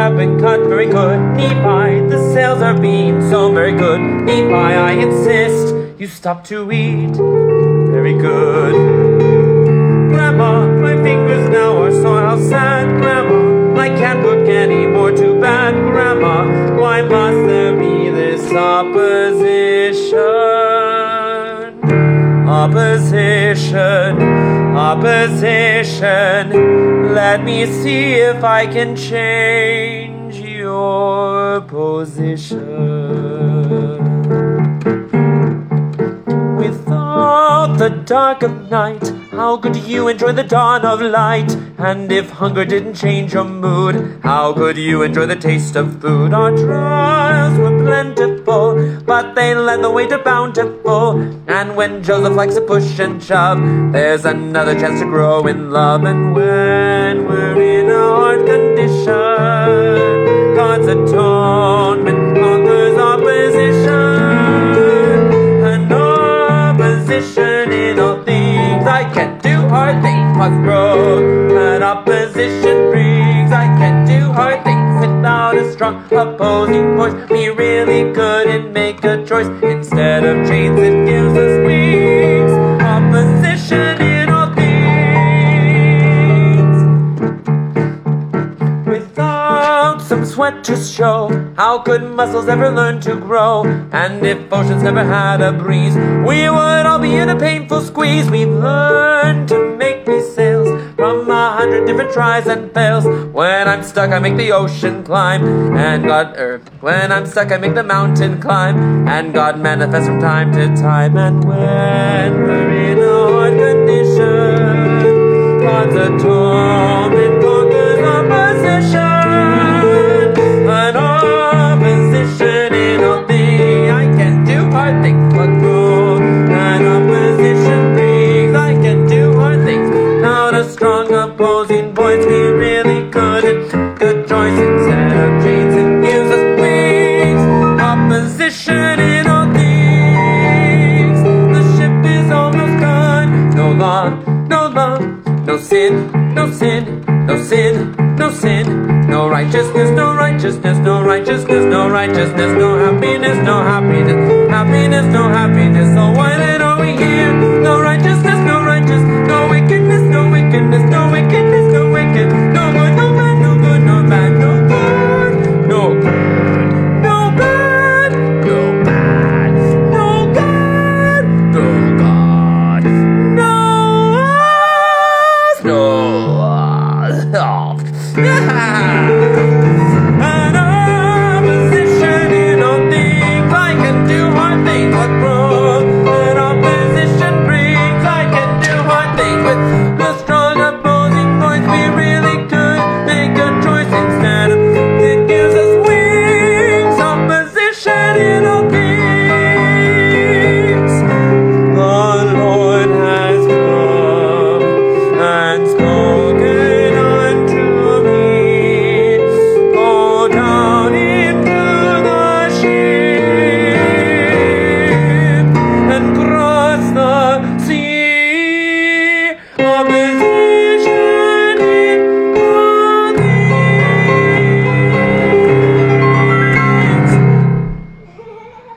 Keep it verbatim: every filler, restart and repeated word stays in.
have been cut very good. Nephi, the sails are being so very good. Nephi, I insist you stop to eat. Very good. Grandma, my fingers now are so how sad. Grandma, I can't look anymore, too bad. Grandma, why must there be this opposition? Opposition, opposition. Let me see if I can change your position. Without the dark of night, how could you enjoy the dawn of light? And if hunger didn't change your mood, how could you enjoy the taste of food? Our trials were plentiful, but they led the way to bountiful. And when Joseph likes to push and shove, there's another chance to grow in love. And when we're in a hard condition, God's atonement conquers opposition. And opposition in all things, I can't do hard things must grow. And opposition brings, I can't do hard things without a strong opposing voice. Be really good and make a choice. Instead of chains, it gives us wings. Opposition in all things. Without some sweat to show, how could muscles ever learn to grow? And if oceans never had a breeze, we would all be in a painful squeeze. We've learned to make these sails from a hundred different tries and fails. When I'm stuck, I make the ocean climb, and God, er, when I'm stuck, I make the mountain climb, and God manifests from time to time. And when we're in a hard condition, God's atonement conquers opposition. An opposition in all things, I can do hard things but grow. An opposition brings, I can do hard things. Without a strong opposing voice, we really couldn't. Good choice instead of chains, it gives us wings. Opposition in all things. The ship is almost gone. No law, no law, no sin, no sin, no sin, no sin. No righteousness, no righteousness, no righteousness, no righteousness, no happiness, no happiness, happiness, no happiness. So why